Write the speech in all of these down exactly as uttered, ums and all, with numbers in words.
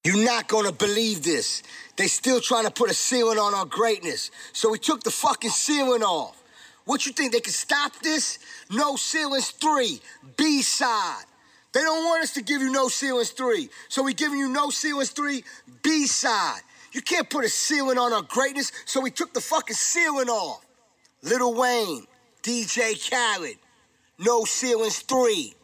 You're not gonna believe this. They still trying to put a ceiling on our greatness. So we took the fucking ceiling off. What you think, they can stop this? No Ceilings three, B-side. They don't want us to give you No Ceilings three. So we giving you No Ceilings three, B-side. You can't put a ceiling on our greatness, so we took the fucking ceiling off. Lil Wayne, D J Khaled, No Ceilings three,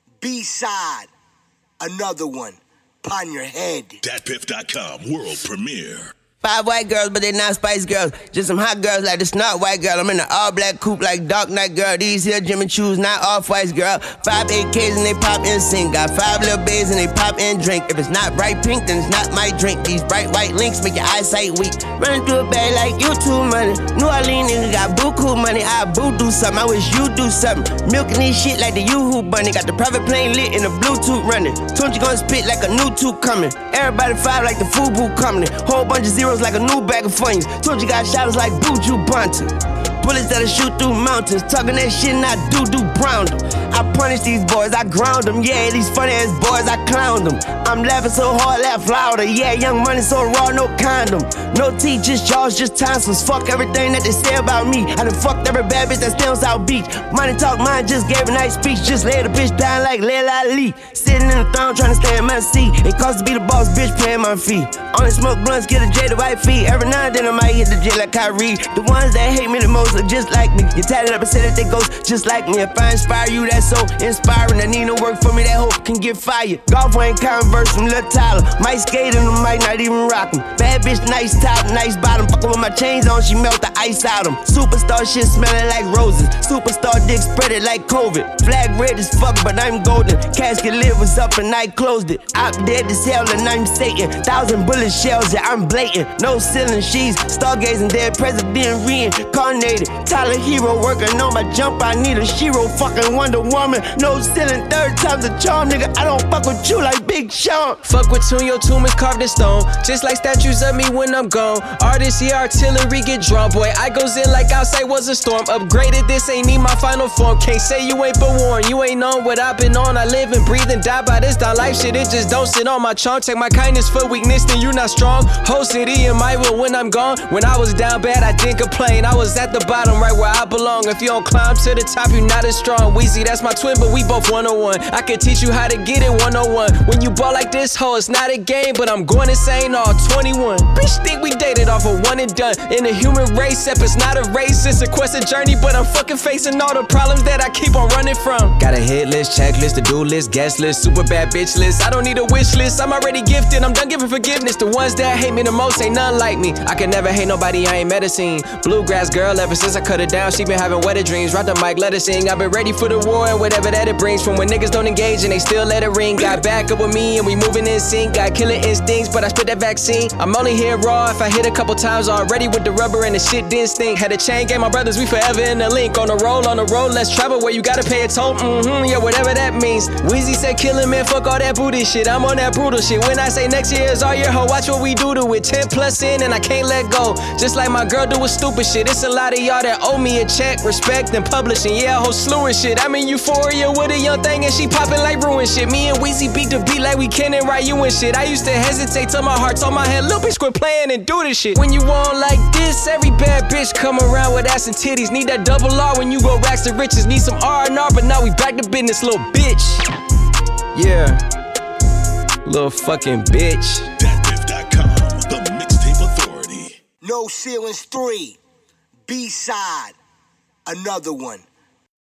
B-side. Another one. Upon your head. Dat Piff dot com world premiere. Five white girls, but they not Spice Girls. Just some hot girls like the Snot White Girl. I'm in the all-black coupe like Dark Knight Girl. These here Jimmy Choos, not Off-Whites, girl. Five A Ks and they pop in sync. Got five little babes and they pop in drink. If it's not bright pink, then it's not my drink. These bright white links make your eyesight weak. Running through a bag like YouTube money. New Orleans nigga got buku money. I boo do something, I wish you do something. Milking this shit like the Yoo-Hoo bunny. Got the private plane lit and the Bluetooth running. Told you gonna spit like a new tube coming. Everybody five like the Fubu company. Whole bunch of zeros like a new bag of funnies. Told you got shadows like Buju Banton. Bullets that'll shoot through mountains. Talking that shit and I do-do brown them. I punish these boys, I ground them. Yeah, these funny ass boys, I clown them. I'm laughing so hard, laugh louder. Yeah, young money so raw, no condom. No teeth, just jaws, just tonsils. Fuck everything that they say about me. I done fucked every bad bitch that stay on South Beach. Money talk, mine just gave a nice speech. Just laid a bitch down like Layla Ali. Sitting in the throne trying to stay in my seat. It costs to be the boss, bitch paying my fee. Only smoke blunts, get a J to white feet. Every now and then I might hit the J like Kyrie. The ones that hate me the most are just like me. You tatted up and said that they ghost just like me. If I inspire you, that's so inspiring. I need no work for me, that hoe can get fired. Golf ain't Converse from Lil Tyler. Might skate and I might not even rock 'em. Bad bitch, nice top, nice bottom. Fuckin' with my chains on, she melt the ice out 'em. Superstar shit smelling like roses. Superstar dick spread it like COVID. Flag red as fuck, but I'm golden. Casket lid was up and I closed it. I'm dead as hell and I'm Satan. Thousand bullet shells, yeah, I'm blatant. No ceiling sheets, stargazing, dead president reincarnated. Tyler Hero working on my jump, I need a Shiro. Fucking Wonder Woman, no ceiling, third time's a charm, nigga. I don't fuck with you like Big Sean. Fuck with tune, your tomb is carved in stone. Just like statues of me when I'm gone. Artists, yeah, artillery get drawn. Boy, I goes in like outside was a storm. Upgraded, this ain't need my final form. Can't say you ain't been warned. You ain't known what I've been on. I live and breathe and die by this down life shit. It just don't sit on my trunk. Take my kindness for weakness, then you not strong. Whole city in my will when I'm gone. When I was down bad, I didn't complain. I was at the bottom, right where I belong. If you don't climb to the top, you not as strong. Weezy, that's my twin, but we both one oh one. I can teach you how to get it one oh one. When you ball like this, ho, it's not a game, but I'm going insane all twenty-one. Bitch, think we dated off of one and done. In the human race, if it's not a race, it's a quest, a journey, but I'm fucking facing all the problems that I keep on running from. Got a hit list, checklist, to-do list, guest list, super bad bitch list. I don't need a wish list, I'm already gifted, I'm done giving forgiveness. The ones that hate me the most ain't none like me. I can never hate nobody, I ain't medicine. Bluegrass girl, ever since I cut her down, she been having wetter dreams. Rock the mic, let her sing. I've been ready for the war and whatever that it brings. From when niggas don't engage and they still let it ring. Got back up with me and we moving in sync. Got killer instincts, but I spit that vaccine. I'm only here raw if I hit a couple times already with the rubber and the shit didn't stink. Had a chain gang, my brothers, we forever in the link. On the roll, on the road, let's travel where you gotta pay a toll. Mm-hmm, yeah, whatever that means. Weezy said killing man, fuck all that booty shit. I'm on that brutal shit. When I say next year is all year, ho, watch what we do to it. ten plus in and I can't let go. Just like my girl do with stupid shit. It's a lot of y'all that owe me a check, respect and publishing. Yeah, a whole slew of shit. I'm in euphoria with a young thing and she popping like ruin shit. Me and Weezy beat the beat like we Ken and Ryu and shit. I used to hesitate till my heart told my head, little bitch quit playing and do this shit. When you on like this, every bad bitch come around with ass and titties. Need that double R when you go racks to riches. Need some R and R, but now we back to business, little bitch. Yeah, little fucking bitch. Dat Piff dot com, the mixtape authority. No Ceilings three, B-side. Another one.